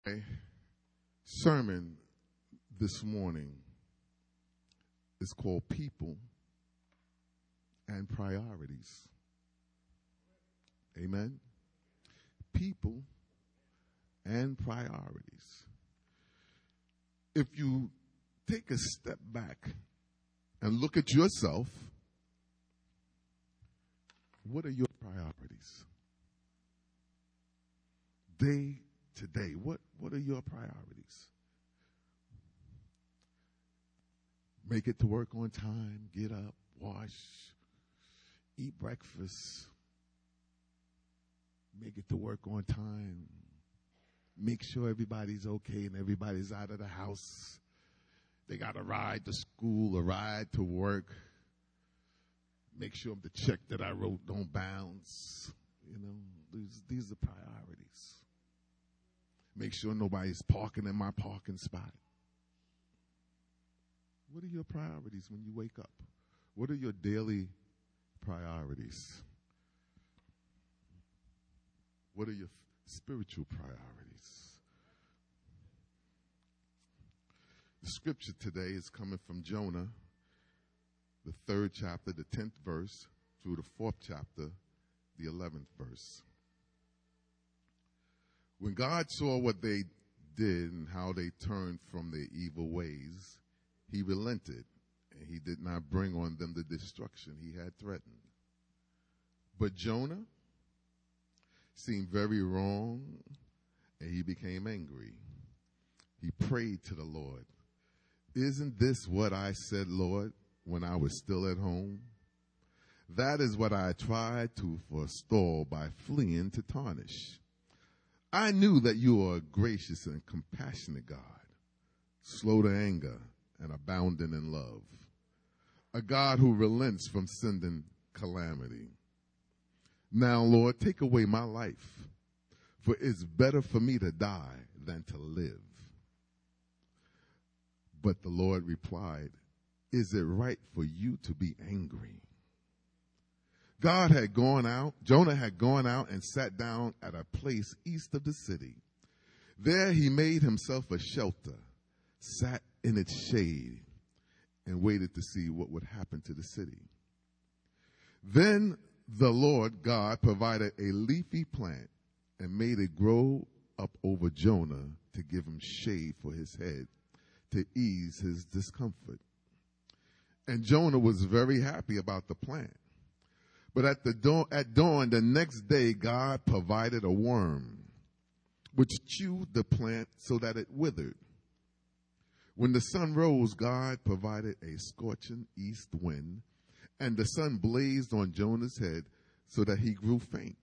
My sermon this morning is called People and Priorities. Amen. People and priorities. If you take a step back and look at yourself, what are your priorities? Day to day, what are your priorities? Make it to work on time, get up, wash, eat breakfast, make it to work on time, make sure everybody's okay and everybody's out of the house. They got a ride to school, a ride to work. Make sure the check that I wrote don't bounce. You know, these are priorities. Make sure nobody's parking in my parking spot. What are your priorities when you wake up? What are your daily priorities? What are your spiritual priorities? The scripture today is coming from Jonah, the 3rd chapter, the 10th verse, through the 4th chapter, the 11th verse. When God saw what they did and how they turned from their evil ways, he relented, and he did not bring on them the destruction he had threatened. But Jonah seemed very wrong, and he became angry. He prayed to the Lord, "Isn't this what I said, Lord, when I was still at home? That is what I tried to forestall by fleeing to Tarshish. I knew that you are a gracious and compassionate God, slow to anger and abounding in love, a God who relents from sending calamity. Now, Lord, take away my life, for it's better for me to die than to live." But the Lord replied, "Is it right for you to be angry?" Jonah had gone out and sat down at a place east of the city. There he made himself a shelter, sat in its shade, and waited to see what would happen to the city. Then the Lord God provided a leafy plant and made it grow up over Jonah to give him shade for his head, to ease his discomfort. And Jonah was very happy about the plant. But at dawn the next day, God provided a worm, which chewed the plant so that it withered. When the sun rose, God provided a scorching east wind, and the sun blazed on Jonah's head so that he grew faint.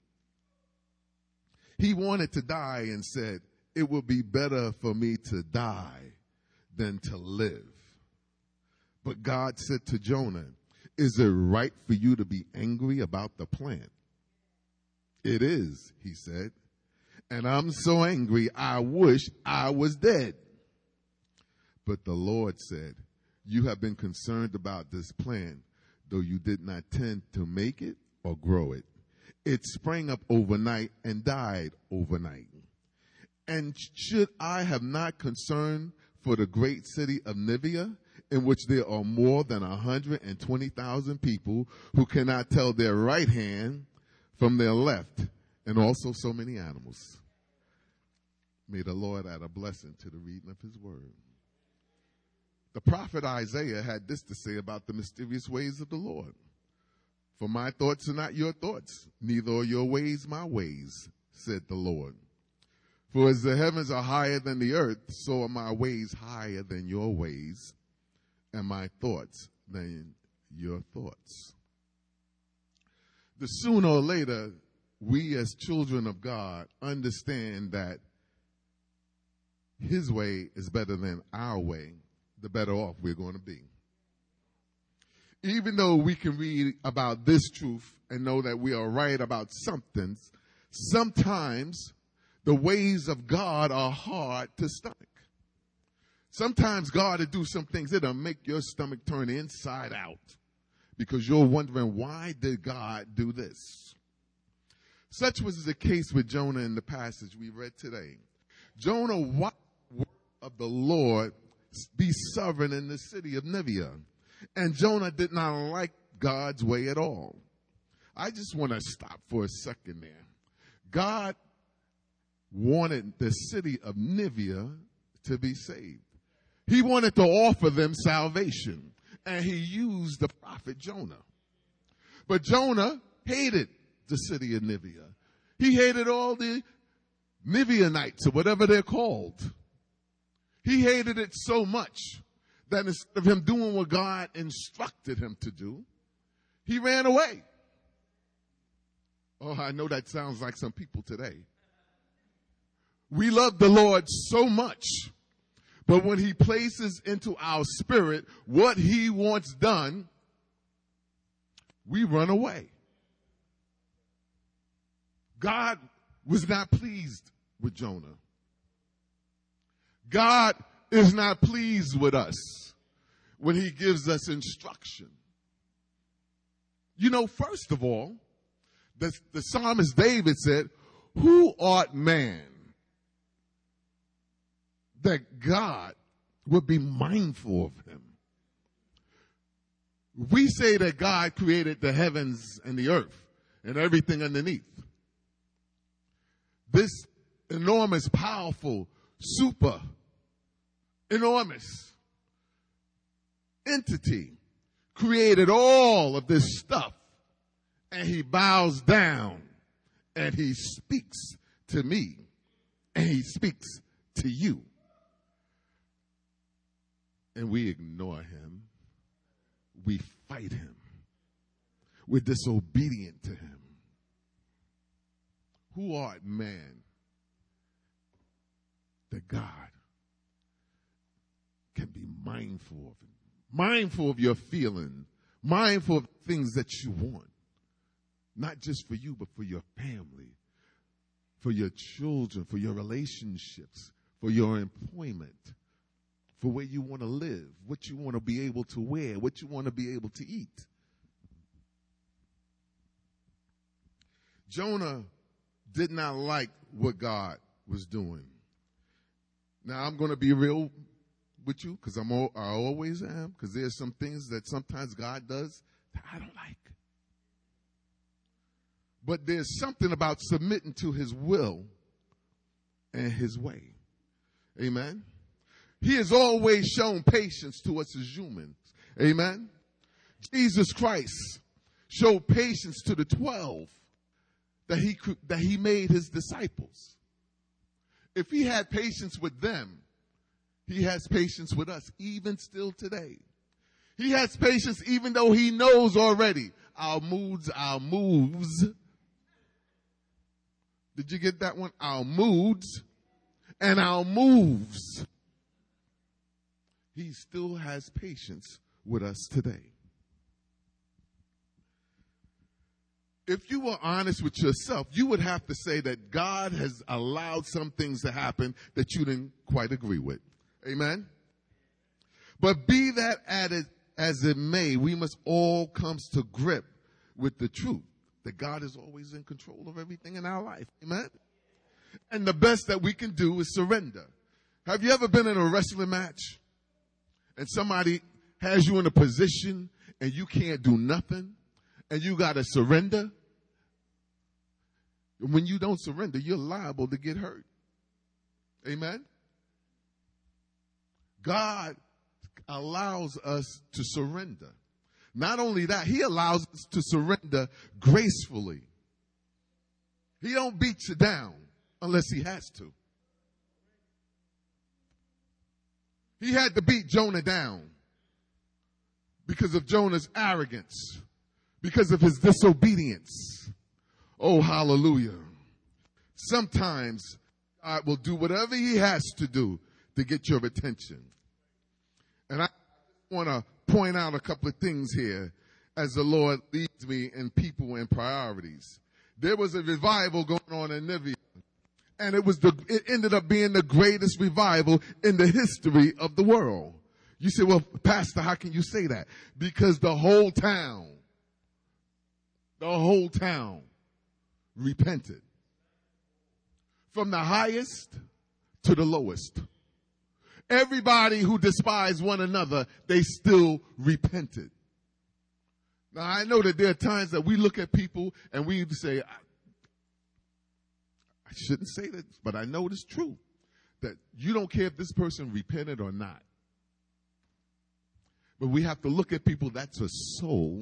He wanted to die and said, "It would be better for me to die than to live." But God said to Jonah, "Is it right for you to be angry about the plant?" "It is," he said, "and I'm so angry I wish I was dead." But the Lord said, "You have been concerned about this plant, though you did not tend to make it or grow it. It sprang up overnight and died overnight. And should I have not concern for the great city of Nineveh, in which there are more than 120,000 people who cannot tell their right hand from their left, and also so many animals?" May the Lord add a blessing to the reading of his word. The prophet Isaiah had this to say about the mysterious ways of the Lord. "For my thoughts are not your thoughts, neither are your ways my ways, said the Lord. For as the heavens are higher than the earth, so are my ways higher than your ways, and my thoughts than your thoughts." The sooner or later, we as children of God understand that his way is better than our way, the better off we're going to be. Even though we can read about this truth and know that we are right about something, sometimes the ways of God are hard to stomach. Sometimes God will do some things that'll make your stomach turn inside out because you're wondering, why did God do this? Such was the case with Jonah in the passage we read today. Jonah watched the word of the Lord be sovereign in the city of Nineveh. And Jonah did not like God's way at all. I just want to stop for a second there. God wanted the city of Nineveh to be saved. He wanted to offer them salvation. And he used the prophet Jonah. But Jonah hated the city of Nineveh. He hated all the Ninevites, or whatever they're called. He hated it so much that instead of him doing what God instructed him to do, he ran away. Oh, I know that sounds like some people today. We love the Lord so much, but when he places into our spirit what he wants done, we run away. God was not pleased with Jonah. God is not pleased with us when he gives us instruction. You know, first of all, the psalmist David said, "Who art man that God would be mindful of him?" We say that God created the heavens and the earth and everything underneath. This enormous, powerful, enormous entity created all of this stuff, and he bows down and he speaks to me and he speaks to you. And we ignore him. We fight him. We're disobedient to him. Who art man that God can be mindful of him? Mindful of your feeling, mindful of things that you want. Not just for you, but for your family, for your children, for your relationships, for your employment, for where you want to live, what you want to be able to wear, what you want to be able to eat. Jonah did not like what God was doing. Now, I'm going to be real with you because I always am, because there's some things that sometimes God does that I don't like. But there's something about submitting to his will and his way. Amen. He has always shown patience to us as humans. Amen. Jesus Christ showed patience to the 12 that he made his disciples. If he had patience with them, he has patience with us, even still today. He has patience even though he knows already our moods, our moves. Did you get that one? Our moods and our moves. He still has patience with us today. If you were honest with yourself, you would have to say that God has allowed some things to happen that you didn't quite agree with. Amen? But be that as it may, we must all come to grip with the truth that God is always in control of everything in our life. Amen? And the best that we can do is surrender. Have you ever been in a wrestling match and somebody has you in a position and you can't do nothing and you got to surrender? When you don't surrender, you're liable to get hurt. Amen? God allows us to surrender. Not only that, he allows us to surrender gracefully. He don't beat you down unless he has to. He had to beat Jonah down because of Jonah's arrogance, because of his disobedience. Oh, hallelujah. Sometimes God will do whatever he has to do to get your attention. And I want to point out a couple of things here as the Lord leads me in people and priorities. There was a revival going on in Nineveh, and it ended up being the greatest revival in the history of the world. You say, well, Pastor, how can you say that? Because the whole town repented. From the highest to the lowest. Everybody who despised one another, they still repented. Now, I know that there are times that we look at people and we say, I shouldn't say that, but I know it's true, that you don't care if this person repented or not. But we have to look at people, that's a soul.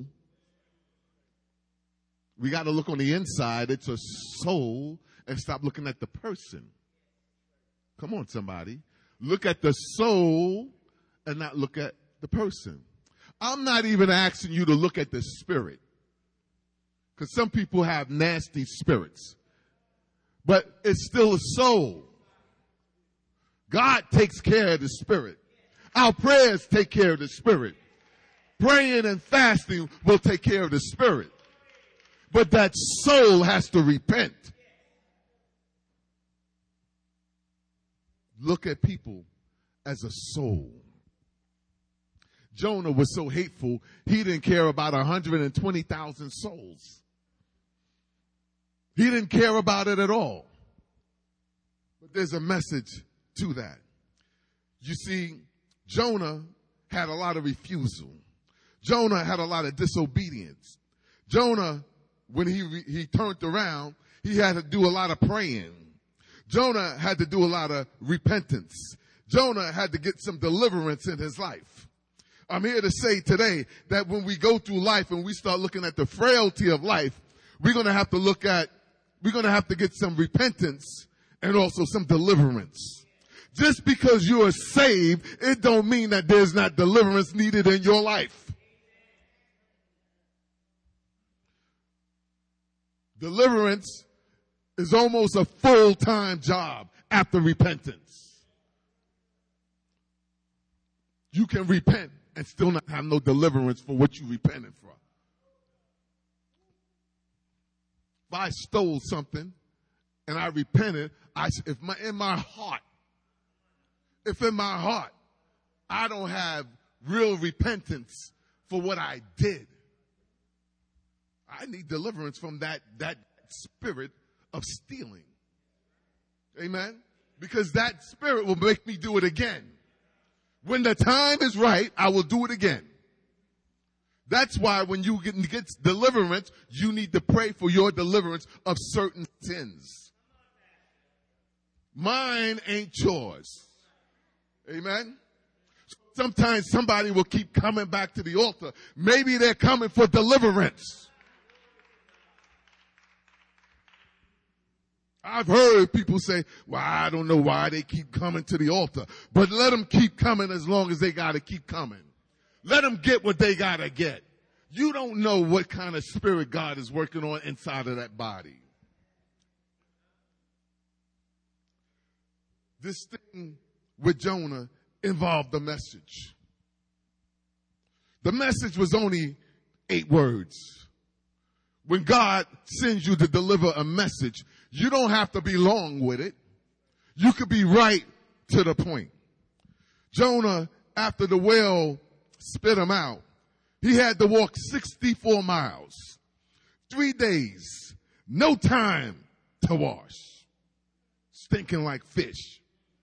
We got to look on the inside, it's a soul, and stop looking at the person. Come on, somebody. Look at the soul and not look at the person. I'm not even asking you to look at the spirit, because some people have nasty spirits, but it's still a soul. God takes care of the spirit. Our prayers take care of the spirit. Praying and fasting will take care of the spirit. But that soul has to repent. Look at people as a soul. Jonah was so hateful, he didn't care about 120,000 souls. He didn't care about it at all. But there's a message to that. You see, Jonah had a lot of refusal. Jonah had a lot of disobedience. Jonah, when he turned around, he had to do a lot of praying. Jonah had to do a lot of repentance. Jonah had to get some deliverance in his life. I'm here to say today that when we go through life and we start looking at the frailty of life, we're going to have to get some repentance and also some deliverance. Just because you are saved, it don't mean that there's not deliverance needed in your life. Deliverance is almost a full-time job after repentance. You can repent and still not have no deliverance for what you repented for. If I stole something and I repented, if in my heart I don't have real repentance for what I did, I need deliverance from that spirit of stealing. Amen? Because that spirit will make me do it again. When the time is right, I will do it again. That's why when you get deliverance, you need to pray for your deliverance of certain sins. Mine ain't yours. Amen? Sometimes somebody will keep coming back to the altar. Maybe they're coming for deliverance. I've heard people say, well, I don't know why they keep coming to the altar. But let them keep coming as long as they got to keep coming. Let them get what they got to get. You don't know what kind of spirit God is working on inside of that body. This thing with Jonah involved the message. The message was only 8 words. When God sends you to deliver a message, you don't have to be long with it. You could be right to the point. Jonah, after the whale spit him out, he had to walk 64 miles, 3 days, no time to wash, stinking like fish.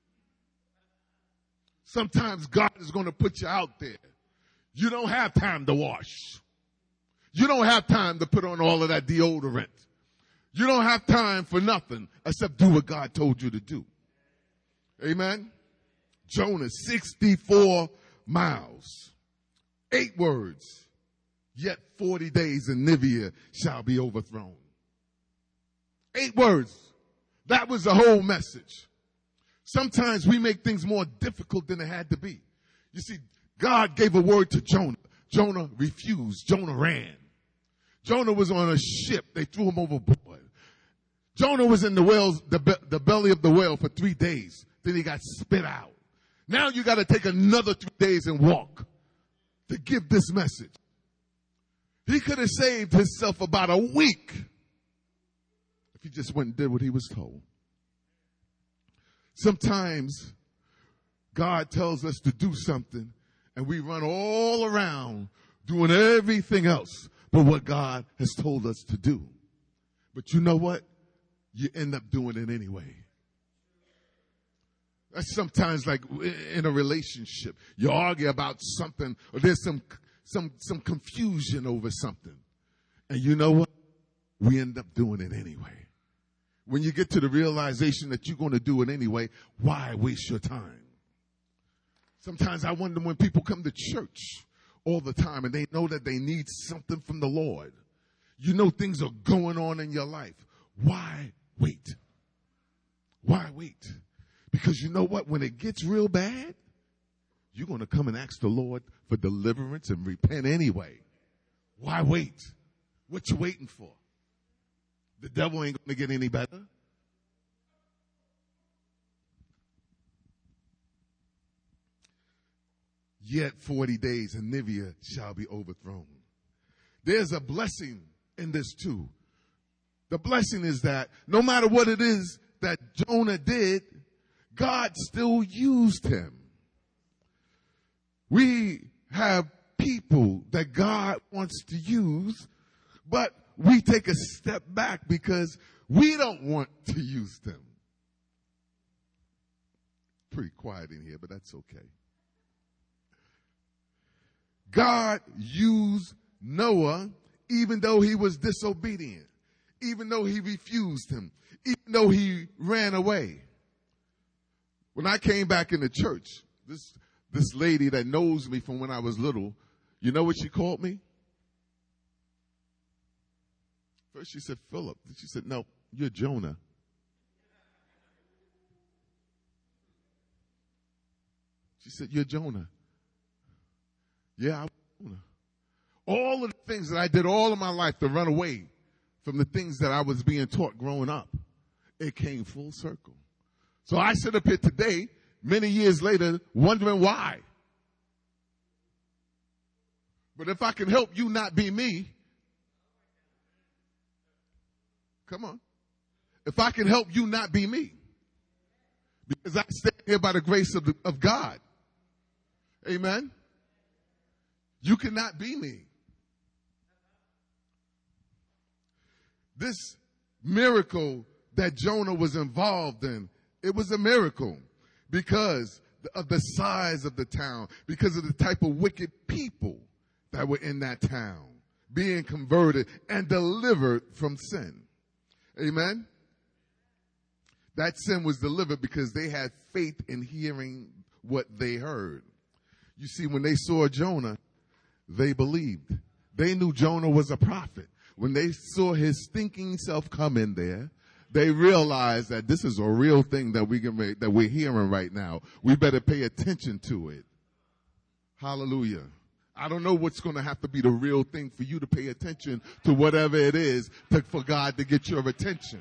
Sometimes God is going to put you out there. You don't have time to wash. You don't have time to put on all of that deodorant. You don't have time for nothing except do what God told you to do. Amen? Jonah, 64 miles, 8 words, yet 40 days and Nineveh shall be overthrown. 8 words. That was the whole message. Sometimes we make things more difficult than it had to be. You see, God gave a word to Jonah. Jonah refused. Jonah ran. Jonah was on a ship. They threw him overboard. Jonah was in the belly of the whale for 3 days. Then he got spit out. Now you got to take another 3 days and walk to give this message. He could have saved himself about a week if he just went and did what he was told. Sometimes God tells us to do something and we run all around doing everything else but what God has told us to do. But you know what? You end up doing it anyway. That's sometimes like in a relationship. You argue about something, or there's some confusion over something. And you know what? We end up doing it anyway. When you get to the realization that you're going to do it anyway, why waste your time? Sometimes I wonder when people come to church all the time and they know that they need something from the Lord. You know things are going on in your life. Why wait? Why wait? Because you know what? When it gets real bad, you're going to come and ask the Lord for deliverance and repent anyway. Why wait? What you waiting for? The devil ain't going to get any better. Yet 40 days and Nineveh shall be overthrown. There's a blessing in this too. The blessing is that no matter what it is that Jonah did, God still used him. We have people that God wants to use, but we take a step back because we don't want to use them. Pretty quiet in here, but that's okay. God used Noah even though he was disobedient, even though he refused him, even though he ran away. When I came back in the church, this lady that knows me from when I was little, you know what she called me? First she said, Philip. Then she said, no, you're Jonah. She said, you're Jonah. Yeah, I was Jonah. All of the things that I did all of my life to run away from the things that I was being taught growing up, it came full circle. So I sit up here today, many years later, wondering why. But if I can help you not be me, come on. If I can help you not be me, because I stand here by the grace of God. Amen. You cannot be me. This miracle that Jonah was involved in, it was a miracle because of the size of the town, because of the type of wicked people that were in that town, being converted and delivered from sin. Amen? That sin was delivered because they had faith in hearing what they heard. You see, when they saw Jonah, they believed. They knew Jonah was a prophet. When they saw his thinking self come in there, they realized that this is a real thing that we're hearing right now. We better pay attention to it. Hallelujah. I don't know what's going to have to be the real thing for you to pay attention to whatever it is for God to get your attention.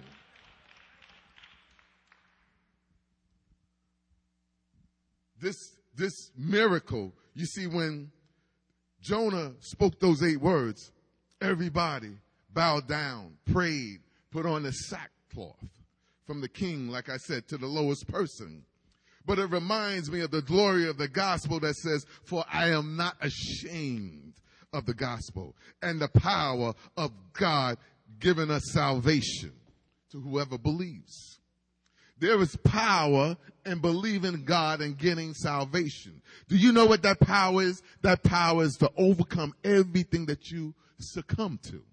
This miracle, you see, when Jonah spoke those 8 words, everybody bowed down, prayed, put on the sackcloth, from the king, like I said, to the lowest person. But it reminds me of the glory of the gospel that says, for I am not ashamed of the gospel and the power of God giving us salvation to whoever believes. There is power in believing God and getting salvation. Do you know what that power is? That power is to overcome everything that you succumb to.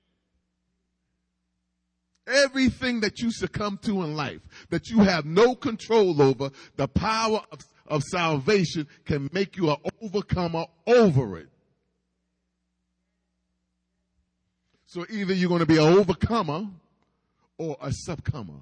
Everything that you succumb to in life, that you have no control over, the power of salvation can make you an overcomer over it. So either you're going to be an overcomer or a subcomer.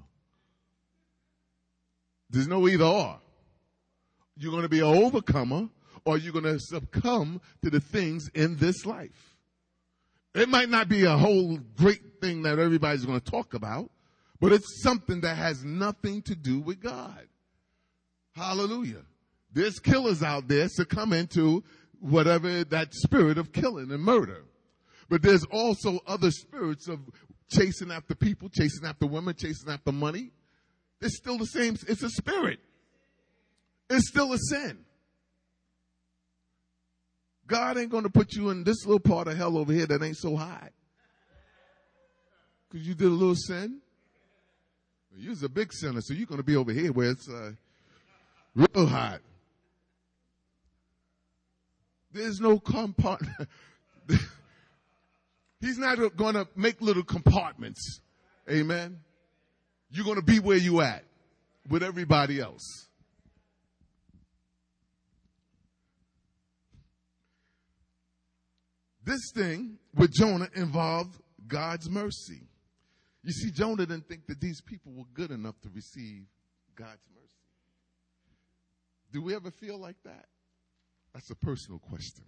There's no either or. You're going to be an overcomer or you're going to succumb to the things in this life. It might not be a whole great thing that everybody's going to talk about, but it's something that has nothing to do with God. Hallelujah. There's killers out there succumbing to whatever that spirit of killing and murder. But there's also other spirits of chasing after people, chasing after women, chasing after money. It's still the same. It's a spirit. It's still a sin. God ain't going to put you in this little part of hell over here that ain't so high. Because you did a little sin. You was a big sinner, so you're going to be over here where it's, Real hot. There's no compartment. He's not going to make little compartments. Amen. You're going to be where you at with everybody else. This thing with Jonah involved God's mercy. You see, Jonah didn't think that these people were good enough to receive God's mercy. Do we ever feel like that? That's a personal question.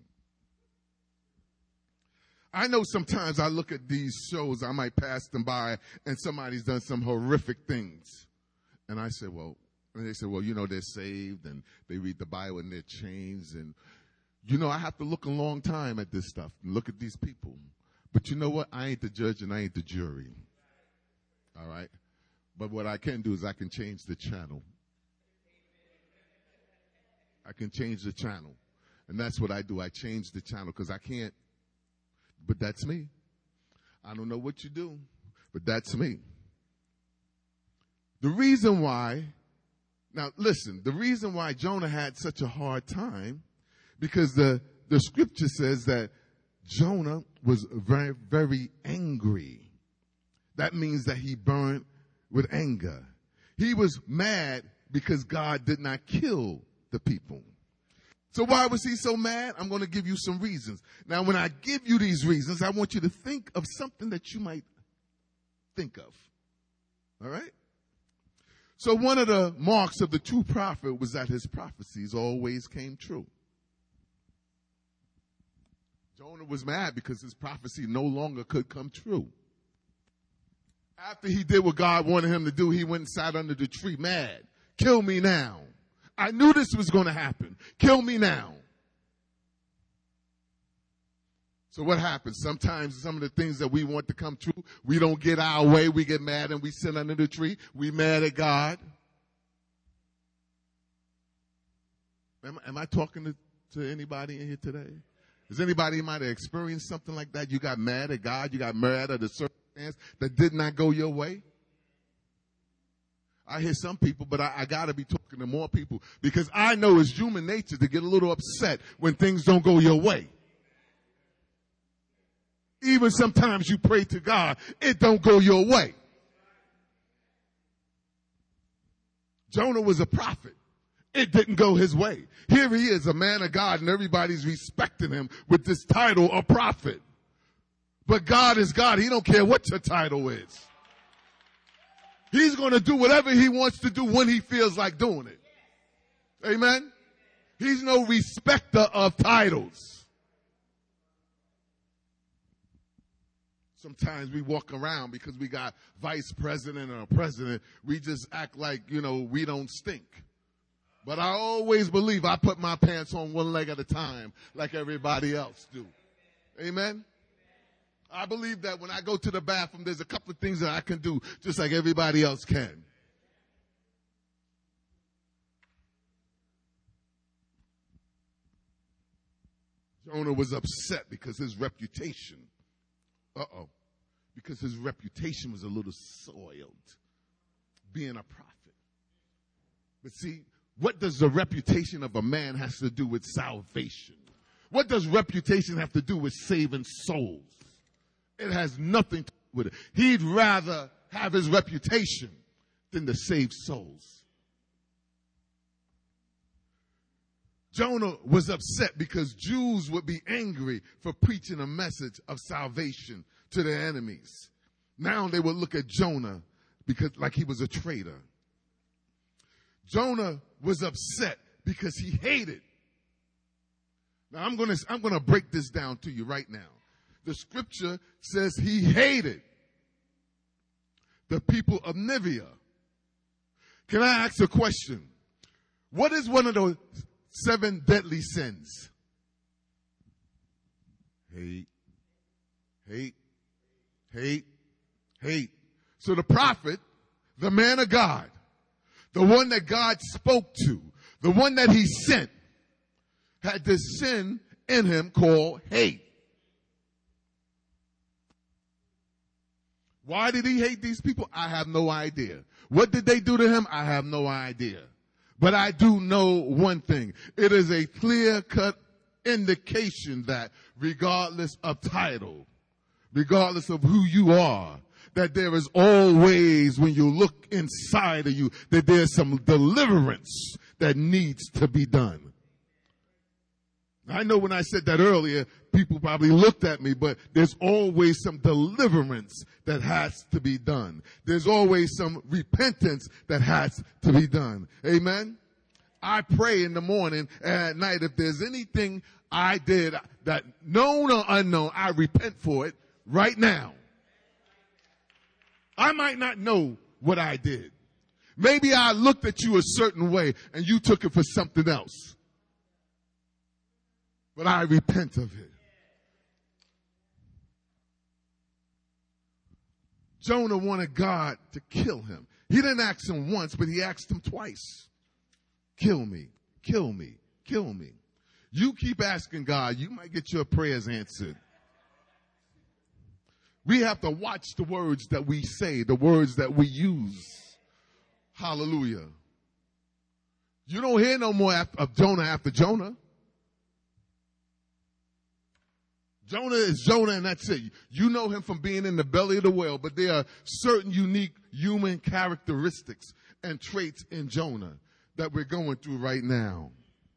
I know sometimes I look at these shows, I might pass them by, and somebody's done some horrific things. And I say, well, and they say, well, they're saved, and they read the Bible, and they're changed. And, I have to look a long time at this stuff and look at these people. But you know what? I ain't the judge, and I ain't the jury. All right? But what I can do is I can change the channel. I can change the channel. And that's what I do. I change the channel because I can't. But that's me. I don't know what you do, but that's me. The reason why Jonah had such a hard time, because the scripture says that Jonah was very, very angry. That means that he burned with anger. He was mad because God did not kill the people. So why was he so mad? I'm going to give you some reasons. Now, when I give you these reasons, I want you to think of something that you might think of. All right? So one of the marks of the true prophet was that his prophecies always came true. Jonah was mad because his prophecy no longer could come true. After he did what God wanted him to do, he went and sat under the tree mad. Kill me now. I knew this was going to happen. Kill me now. So what happens? Sometimes some of the things that we want to come true, we don't get our way. We get mad and we sit under the tree. We mad at God. Am I talking to anybody in here today? Does anybody might have experienced something like that? You got mad at God. You got mad at a circumstance that did not go your way. I hear some people, but I got to be talking to more people because I know it's human nature to get a little upset when things don't go your way. Even sometimes you pray to God, it don't go your way. Jonah was a prophet. It didn't go his way. Here he is, a man of God, and everybody's respecting him with this title of prophet. But God is God. He don't care what your title is. He's going to do whatever he wants to do when he feels like doing it. Amen? He's no respecter of titles. Sometimes we walk around because we got vice president or a president. We just act like, we don't stink. But I always believe I put my pants on one leg at a time like everybody else do. Amen? I believe that when I go to the bathroom, there's a couple of things that I can do just like everybody else can. Jonah was upset because his reputation, because his reputation was a little soiled, being a prophet. But see, what does the reputation of a man has to do with salvation? What does reputation have to do with saving souls? It has nothing to do with it. He'd rather have his reputation than to save souls. Jonah was upset because Jews would be angry for preaching a message of salvation to their enemies. Now they would look at Jonah because like he was a traitor. Jonah was upset because he hated. Now I'm going to break this down to you right now. The scripture says he hated the people of Nineveh. Can I ask a question? What is one of the 7 deadly sins? Hate, hate, hate, hate. So the prophet, the man of God, the one that God spoke to, the one that he sent, had this sin in him called hate. Why did he hate these people? I have no idea. What did they do to him? I have no idea. But I do know one thing. It is a clear-cut indication that regardless of title, regardless of who you are, that there is always, when you look inside of you, that there's some deliverance that needs to be done. I know when I said that earlier, people probably looked at me, but there's always some deliverance that has to be done. There's always some repentance that has to be done. Amen? I pray in the morning and at night, if there's anything I did that known or unknown, I repent for it right now. I might not know what I did. Maybe I looked at you a certain way and you took it for something else. But I repent of it. Jonah wanted God to kill him. He didn't ask him once, but he asked him twice. Kill me, kill me, kill me. You keep asking God, you might get your prayers answered. We have to watch the words that we say, the words that we use. Hallelujah. You don't hear no more of Jonah after Jonah. Jonah is Jonah and that's it. You know him from being in the belly of the whale, but there are certain unique human characteristics and traits in Jonah that we're going through right now.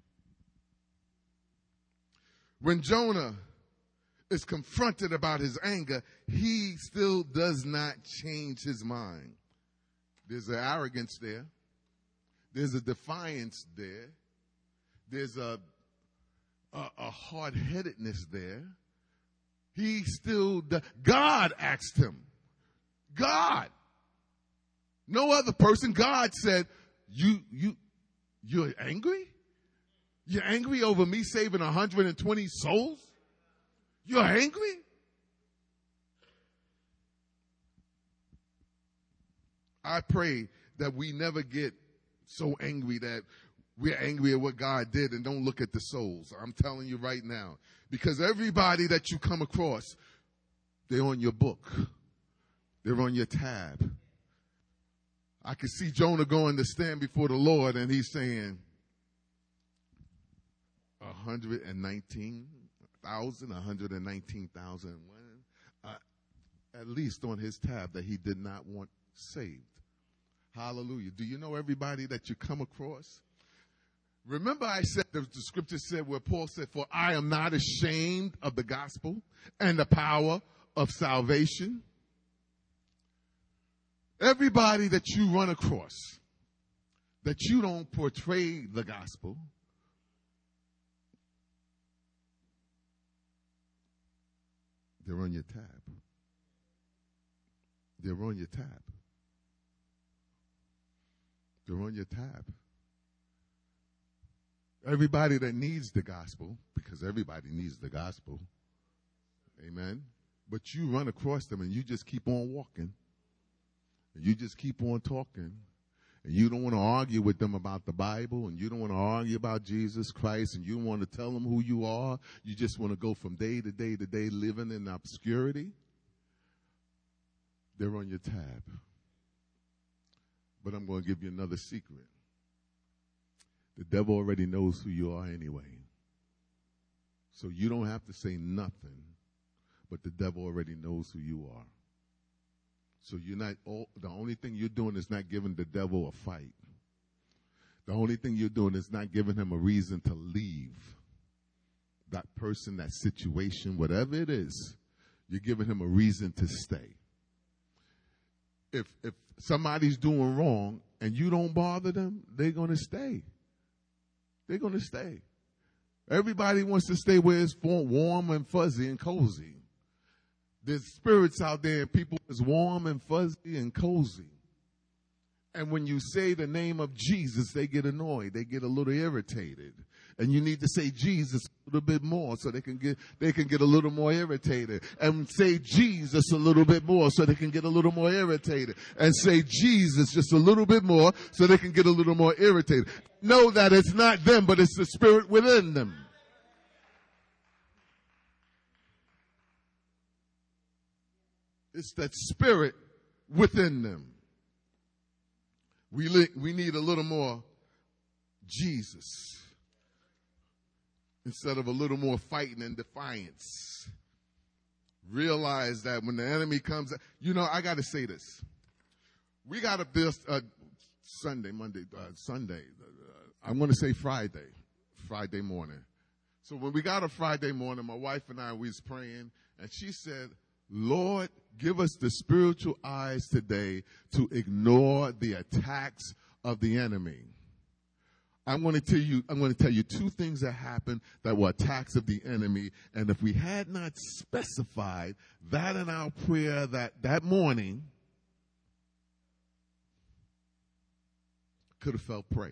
When Jonah is confronted about his anger, he still does not change his mind. There's an arrogance there. There's a defiance there. There's a hard-headedness there. He still, God asked him. God. No other person. God said, you're angry? You're angry over me saving 120 souls? You're angry? I pray that we never get so angry that we're angry at what God did and don't look at the souls. I'm telling you right now. Because everybody that you come across, they're on your book. They're on your tab. I can see Jonah going to stand before the Lord and he's saying, 119,000, at least on his tab that he did not want saved. Hallelujah. Do you know everybody that you come across? Remember I said, the scripture said where Paul said, for I am not ashamed of the gospel and the power of salvation. Everybody that you run across, that you don't portray the gospel, they're on your tab. They're on your tab. They're on your tab. Everybody that needs the gospel, because everybody needs the gospel, amen, but you run across them and you just keep on walking, and you just keep on talking, and you don't want to argue with them about the Bible, and you don't want to argue about Jesus Christ, and you don't want to tell them who you are. You just want to go from day to day to day living in obscurity. They're on your tab. But I'm going to give you another secret. The devil already knows who you are anyway. So you don't have to say nothing, but the devil already knows who you are. So the only thing you're doing is not giving the devil a fight. The only thing you're doing is not giving him a reason to leave that person, that situation, whatever it is. You're giving him a reason to stay. If somebody's doing wrong and you don't bother them, they're going to stay. They're going to stay. Everybody wants to stay where it's warm and fuzzy and cozy. There's spirits out there and people is warm and fuzzy and cozy. And when you say the name of Jesus, they get annoyed. They get a little irritated. And you need to say Jesus a little bit more so they can get a little more irritated. And say Jesus a little bit more so they can get a little more irritated. And say Jesus just a little bit more so they can get a little more irritated. Know that it's not them, but it's the spirit within them. It's that spirit within them. We need a little more Jesus instead of a little more fighting and defiance. Realize that when the enemy comes, I got to say this. We got up this Sunday, I'm going to say Friday morning. So when we got up Friday morning, my wife and I, we was praying, and she said, Lord, give us the spiritual eyes today to ignore the attacks of the enemy. I'm going to tell you two things that happened that were attacks of the enemy. And if we had not specified that in our prayer that morning, could have felt prey.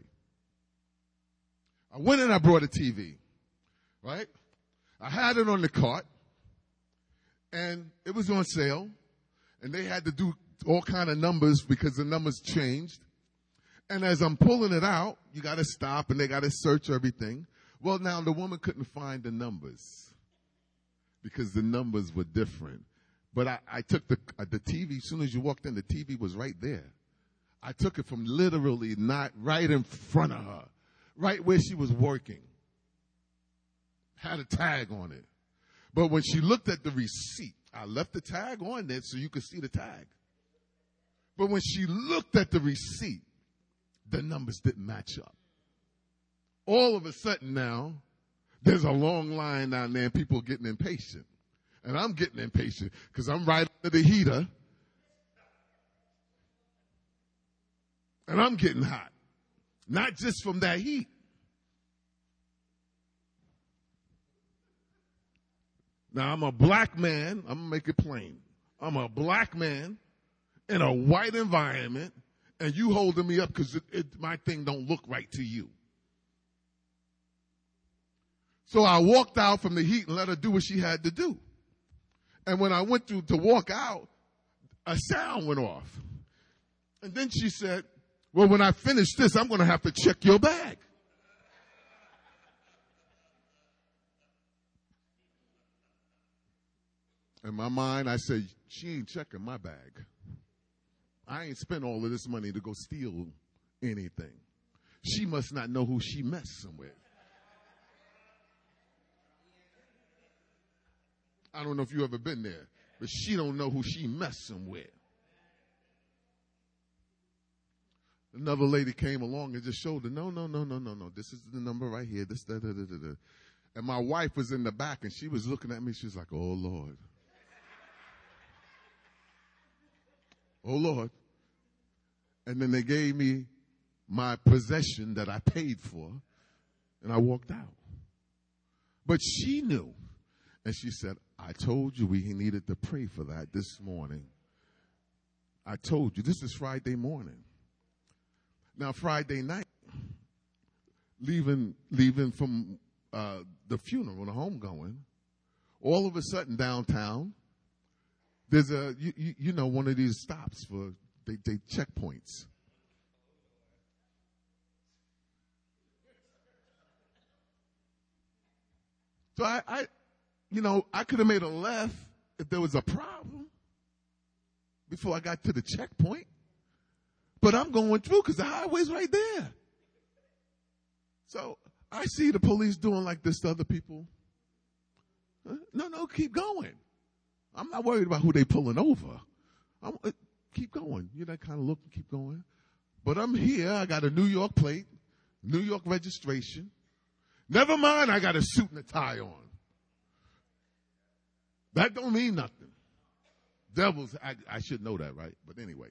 I went and I brought a TV, right? I had it on the cart, and it was on sale, and they had to do all kind of numbers because the numbers changed. And as I'm pulling it out, you got to stop and they got to search everything. Well, now the woman couldn't find the numbers because the numbers were different. But I took the TV. As soon as you walked in, the TV was right there. I took it from literally not right in front of her, right where she was working. Had a tag on it. But when she looked at the receipt, I left the tag on there so you could see the tag. But when she looked at the receipt, the numbers didn't match up. All of a sudden now, there's a long line down there and people are getting impatient. And I'm getting impatient because I'm right under the heater. And I'm getting hot. Not just from that heat. Now, I'm a black man. I'm going to make it plain. I'm a black man in a white environment. And you holding me up because my thing don't look right to you. So I walked out from the heat and let her do what she had to do. And when I went to walk out, a sound went off. And then she said, well, when I finish this, I'm going to have to check your bag. In my mind, I said, she ain't checking my bag. I ain't spent all of this money to go steal anything. She must not know who she messing with. I don't know if you ever been there, but she don't know who she messing with. Another lady came along and just showed her, no. This is the number right here. This, da. And my wife was in the back and she was looking at me. She was like, oh, Lord. Oh, Lord. And then they gave me my possession that I paid for, and I walked out. But she knew, and she said, I told you we needed to pray for that this morning. I told you. This is Friday morning. Now, Friday night, leaving from the funeral, the homegoing, all of a sudden downtown, there's one of these stops for they checkpoints. So I could have made a left if there was a problem before I got to the checkpoint. But I'm going through because the highway's right there. So I see the police doing like this to other people. No, keep going. I'm not worried about who they pulling over. Keep going. That kind of look and keep going. But I'm here. I got a New York plate, New York registration. Never mind, I got a suit and a tie on. That don't mean nothing. I should know that, right? But anyway.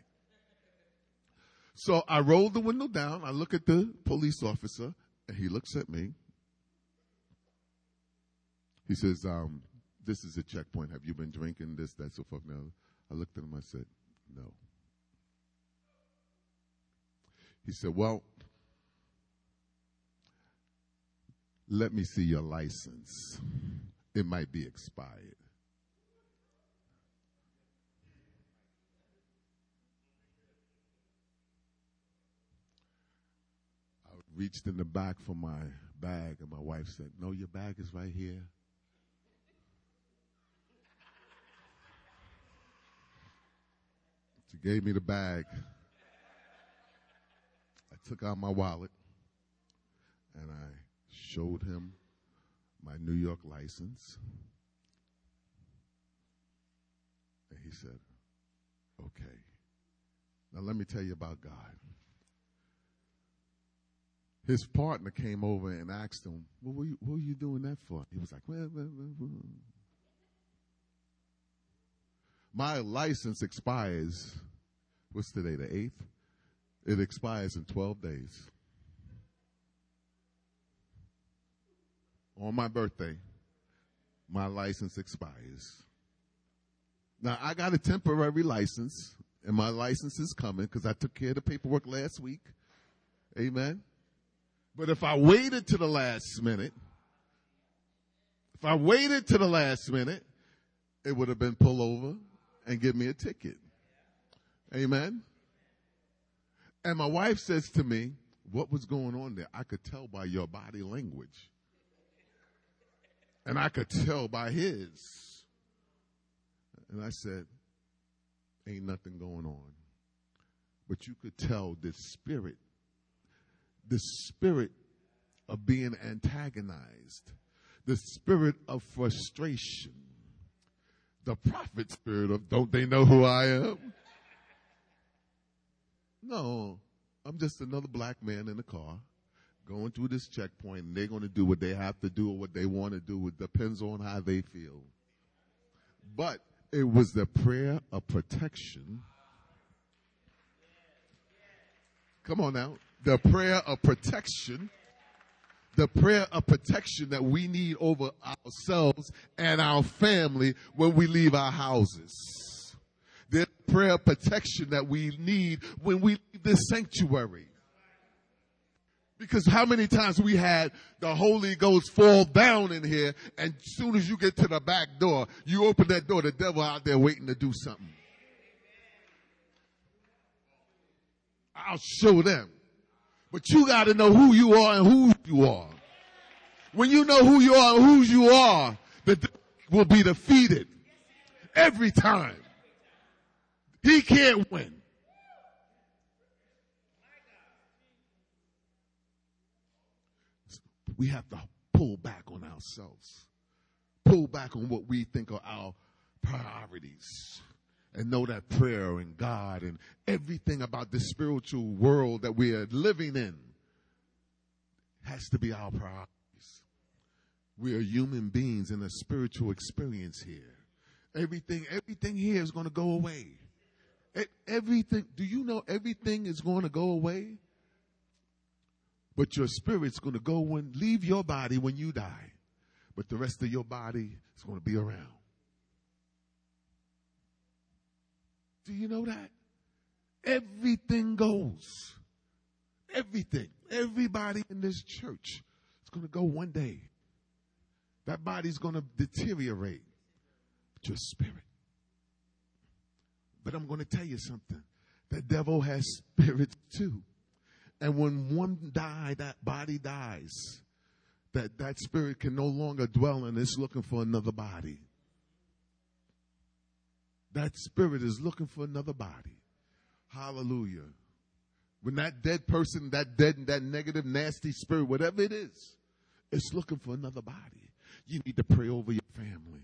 So I roll the window down. I look at the police officer, and he looks at me. He says, this is a checkpoint. Have you been drinking this, that, so forth? Now, I looked at him. I said, no. He said, well, let me see your license. It might be expired. I reached in the back for my bag, and my wife said, no, your bag is right here. She gave me the bag. I took out my wallet. And I showed him my New York license. And he said, okay. Now let me tell you about God. His partner came over and asked him, what were you doing that for? He was like, well. My license expires, what's today, the 8th? It expires in 12 days. On my birthday, my license expires. Now, I got a temporary license, and my license is coming because I took care of the paperwork last week. Amen. But if I waited to the last minute, it would have been pull over and give me a ticket. Amen. And my wife says to me, what was going on there? I could tell by your body language. And I could tell by his. And I said, ain't nothing going on. But you could tell the spirit of being antagonized, the spirit of frustration, the prophet spirit of, don't they know who I am? No, I'm just another black man in a car going through this checkpoint, and they're going to do what they have to do or what they want to do. It depends on how they feel. But it was the prayer of protection. Come on now. The prayer of protection. The prayer of protection that we need over ourselves and our family when we leave our houses. The prayer of protection that we need when we leave this sanctuary. Because how many times we had the Holy Ghost fall down in here, and as soon as you get to the back door, you open that door, the devil out there waiting to do something. I'll show them. But you got to know who you are and whose you are. When you know who you are and whose you are, the devil will be defeated every time. He can't win. We have to pull back on ourselves. Pull back on what we think are our priorities. And know that prayer and God and everything about this spiritual world that we are living in has to be our priorities. We are human beings in a spiritual experience here. Everything here is going to go away. Everything, do you know everything is going to go away? But your spirit's going to go and leave your body when you die. But the rest of your body is going to be around. Do you know that? Everything goes. Everything. Everybody in this church is going to go one day. That body's going to deteriorate. But your spirit. But I'm going to tell you something. The devil has spirits too. And when one dies, that body dies. That spirit can no longer dwell and it's looking for another body. That spirit is looking for another body. Hallelujah. When that dead person, that negative, nasty spirit, whatever it is, it's looking for another body. You need to pray over your family.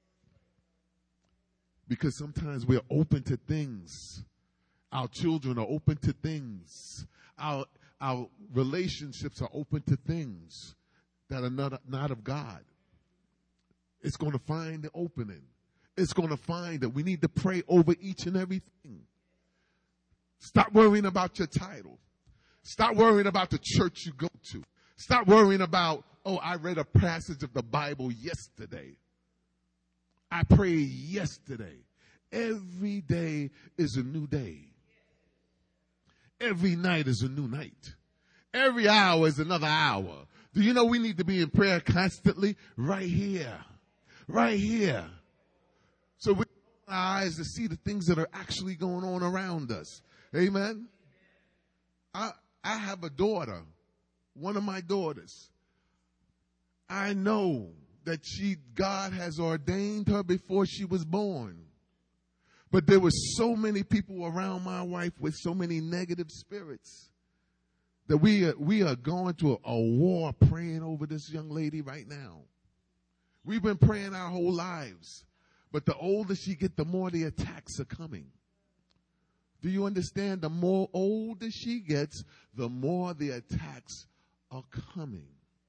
Because sometimes we're open to things. Our children are open to things. Our relationships are open to things that are not of God. It's going to find the opening. It's going to find that we need to pray over each and everything. Stop worrying about your title. Stop worrying about the church you go to. Stop worrying about, oh, I read a passage of the Bible yesterday. I prayed yesterday. Every day is a new day. Every night is a new night. Every hour is another hour. Do you know we need to be in prayer constantly? Right here. Right here. So we open our eyes to see the things that are actually going on around us. Amen. I have a daughter, one of my daughters. I know that God has ordained her before she was born. But there were so many people around my wife with so many negative spirits that we are going to a war praying over this young lady right now. We've been praying our whole lives. But the older she gets, the more the attacks are coming. Do you understand? The more older she gets, the more the attacks are coming.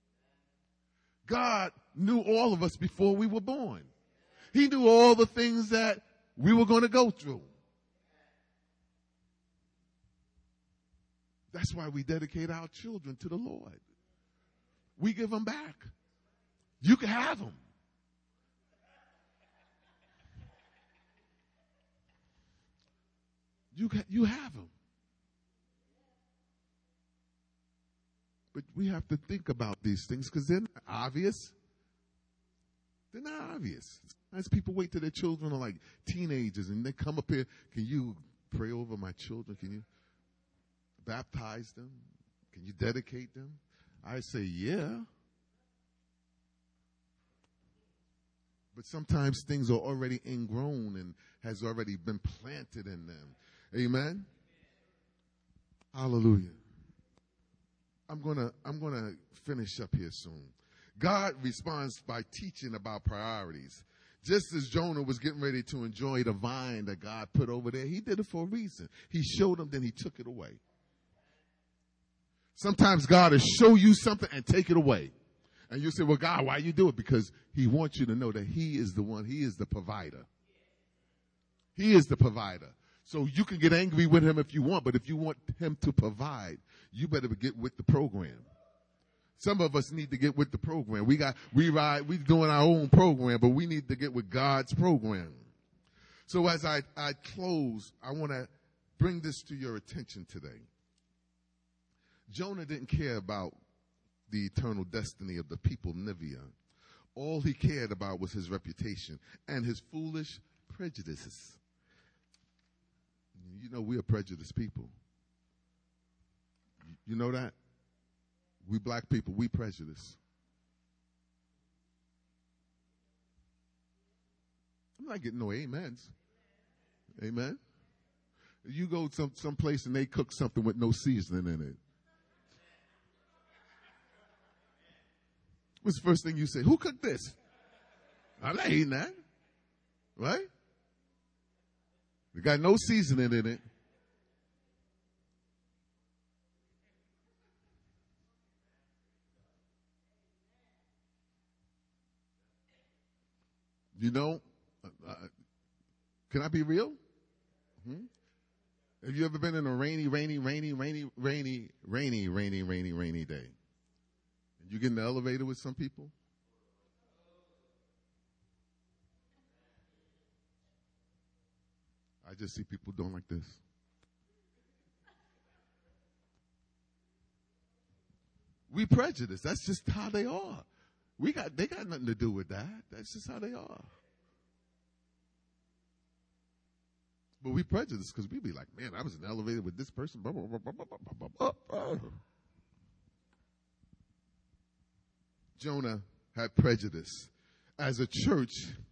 God knew all of us before we were born. He knew all the things that we were going to go through. That's why we dedicate our children to the Lord. We give them back. You can have them. You have them. But we have to think about these things because they're not obvious. They're not obvious. Sometimes people wait till their children are like teenagers and they come up here. Can you pray over my children? Can you baptize them? Can you dedicate them? I say, yeah. But sometimes things are already ingrown and has already been planted in them. Amen. Hallelujah. I'm gonna finish up here soon. God responds by teaching about priorities. Just as Jonah was getting ready to enjoy the vine that God put over there, he did it for a reason. He showed him, then he took it away. Sometimes God will show you something and take it away. And you say, well, God, why you do it? Because he wants you to know that he is the one, he is the provider. He is the provider. So you can get angry with him if you want, but if you want him to provide, you better get with the program. Some of us need to get with the program. We doing our own program, but we need to get with God's program. So as I close, I want to bring this to your attention today. Jonah didn't care about the eternal destiny of the people of Nineveh. All he cared about was his reputation and his foolish prejudices. You know, we are prejudiced people. You know that? We black people, we prejudice. I'm not getting no amens. Amen. You go someplace and they cook something with no seasoning in it. What's the first thing you say? Who cooked this? I'm not eating that. Right? It got no seasoning in it. You know, can I be real? Have you ever been in a rainy day? And you get in the elevator with some people? I just see people doing like this. We prejudice. That's just how they are. They got nothing to do with that. That's just how they are. But we prejudice because we be like, man, I was in the elevator with this person. Blah, blah, blah, blah, blah, blah, blah. Jonah had prejudice. As a church,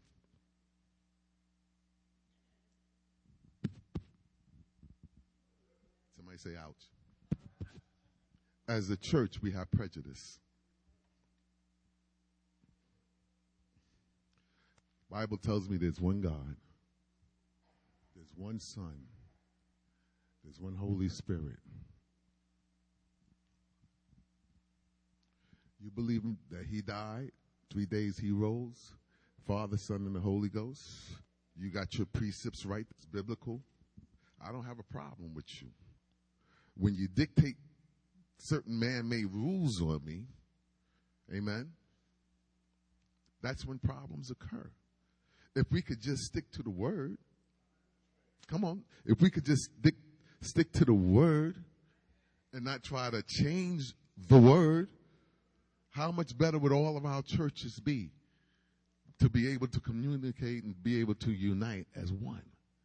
somebody say ouch. As a church, we have prejudice. Bible tells me there's one God, there's one Son, there's one Holy Spirit. You believe that he died, 3 days he rose, Father, Son, and the Holy Ghost. You got your precepts right, that's biblical. I don't have a problem with you. When you dictate certain man-made rules on me, amen, that's when problems occur. If we could just stick to the word, come on, if we could just stick to the word and not try to change the word, how much better would all of our churches be to be able to communicate and be able to unite as one?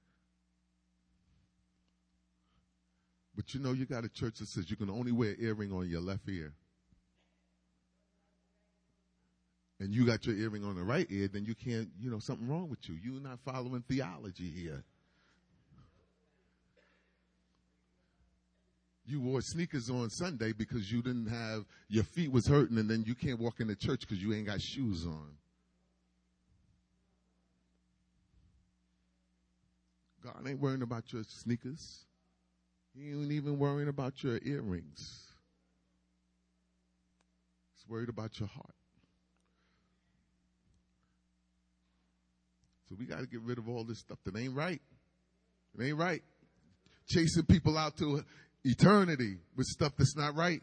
But you know, you got a church that says you can only wear an earring on your left ear. And you got your earring on the right ear, then you can't, something wrong with you. You're not following theology here. You wore sneakers on Sunday because you didn't have, your feet was hurting, and then you can't walk into church because you ain't got shoes on. God ain't worrying about your sneakers. He ain't even worrying about your earrings. He's worried about your heart. So we got to get rid of all this stuff that ain't right. It ain't right. Chasing people out to eternity with stuff that's not right.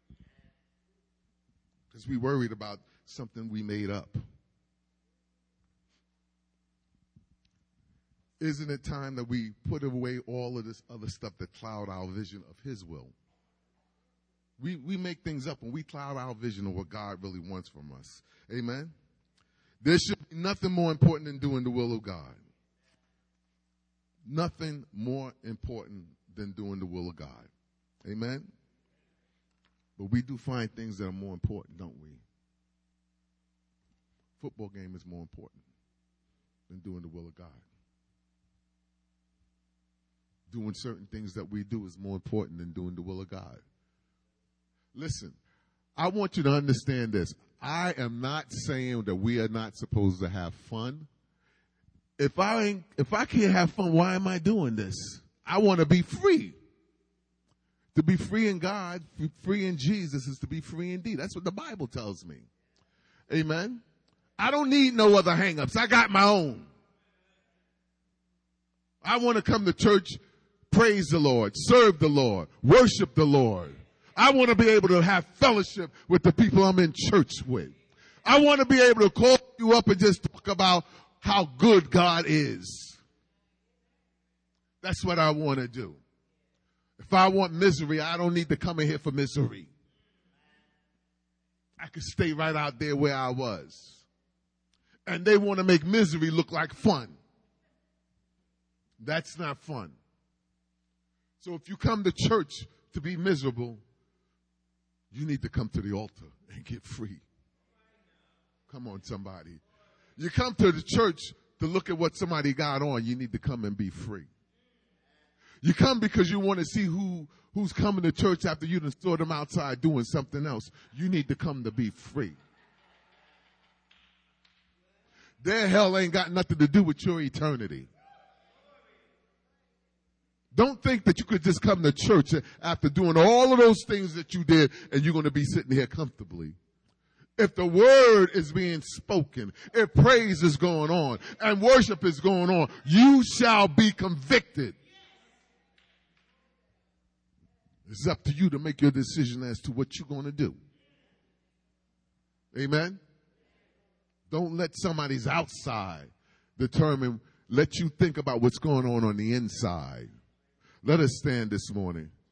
Because we worried about something we made up. Isn't it time that we put away all of this other stuff that cloud our vision of His will? We make things up and we cloud our vision of what God really wants from us. Amen? There should be nothing more important than doing the will of God. Nothing more important than doing the will of God. Amen? But we do find things that are more important, don't we? Football game is more important than doing the will of God. Doing certain things that we do is more important than doing the will of God. Listen, I want you to understand this. I am not saying that we are not supposed to have fun. If I can't have fun, why am I doing this? I want to be free. To be free in God, free in Jesus is to be free indeed. That's what the Bible tells me. Amen. I don't need no other hang-ups. I got my own. I want to come to church, praise the Lord, serve the Lord, worship the Lord. I want to be able to have fellowship with the people I'm in church with. I want to be able to call you up and just talk about how good God is. That's what I want to do. If I want misery, I don't need to come in here for misery. I could stay right out there where I was. And they want to make misery look like fun. That's not fun. So if you come to church to be miserable, you need to come to the altar and get free. Come on, somebody. You come to the church to look at what somebody got on, you need to come and be free. You come because you want to see who's coming to church after you done saw them outside doing something else. You need to come to be free. Their hell ain't got nothing to do with your eternity. Don't think that you could just come to church after doing all of those things that you did and you're going to be sitting here comfortably. If the word is being spoken, if praise is going on and worship is going on, you shall be convicted. It's up to you to make your decision as to what you're going to do. Amen? Don't let somebody's outside let you think about what's going on the inside. Let us stand this morning.